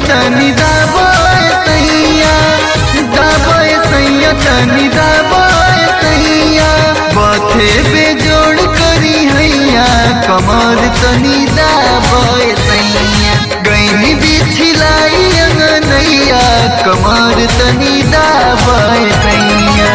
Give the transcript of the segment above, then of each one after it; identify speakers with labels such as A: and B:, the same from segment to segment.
A: तनी दाबाए सैया तनी दाबाए सैया बथे बेजोड़ करी हैया कमर तनी दाबाए सैया गईनी बिछलाई अंगनैया कमर तनी दाबाए सैया।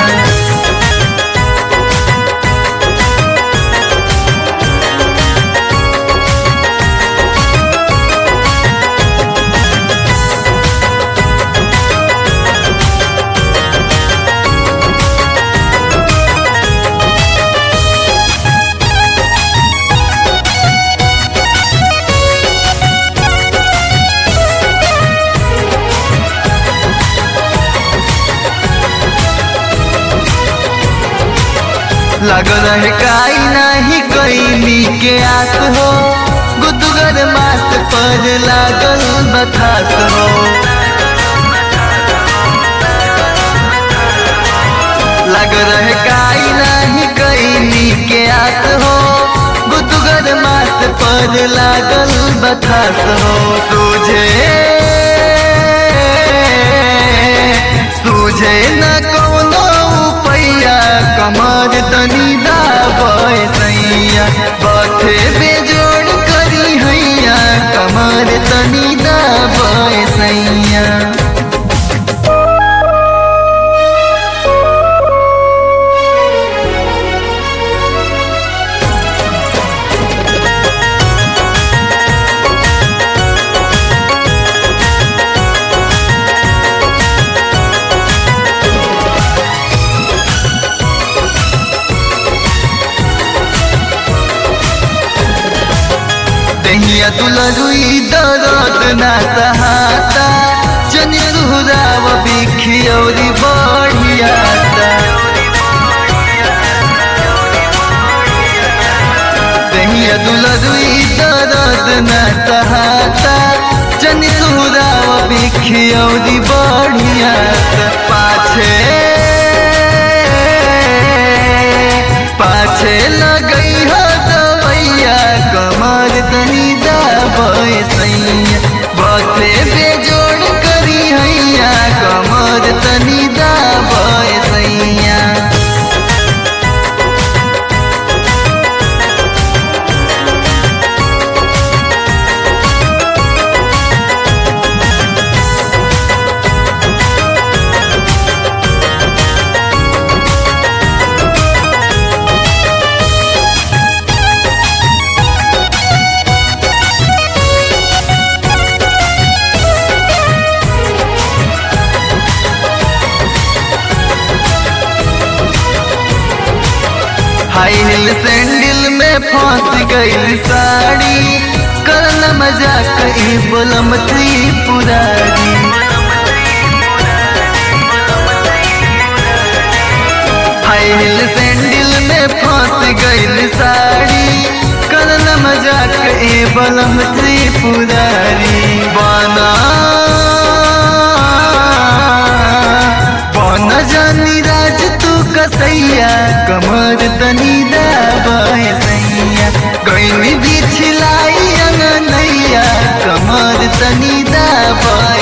A: लागल है काई नाही कैली के आस हो गुदगर मास पर लागल बखास हो लागल है काई नाही कैली के आस हो गुदगर मास पर लागल बखास हो सूझे न कोनो पैया कमर तनी दाबाए सैया बथे बेजोड़ करी हैया कमर तनी दाबाए सैया। दहिया दुलरुई दरद ना सहाता जन सुहराव बिखियौरी बढ़ियाता दहिया दुलरुई दरद ना सहाता जन सुहराव बिखियौरी बढ़ियाता पाछे लगई हो दवैया कमर तनी दाबाए सैया बथे बेजोड़ करी हैया कमर तनी दाबाए सैया। हाई हिल सैंडल में फंस गई साड़ी करन मजाक बोलम त्रिपुरारी हाई हिल सैंडल में फंस गई साड़ी करन मजाक बोलम त्रिपुरारी बना जानी राज तू कसैया कमर तनी दाबाए सैया गईनी बिछलाई अंगनैया कमर तनी दाबाए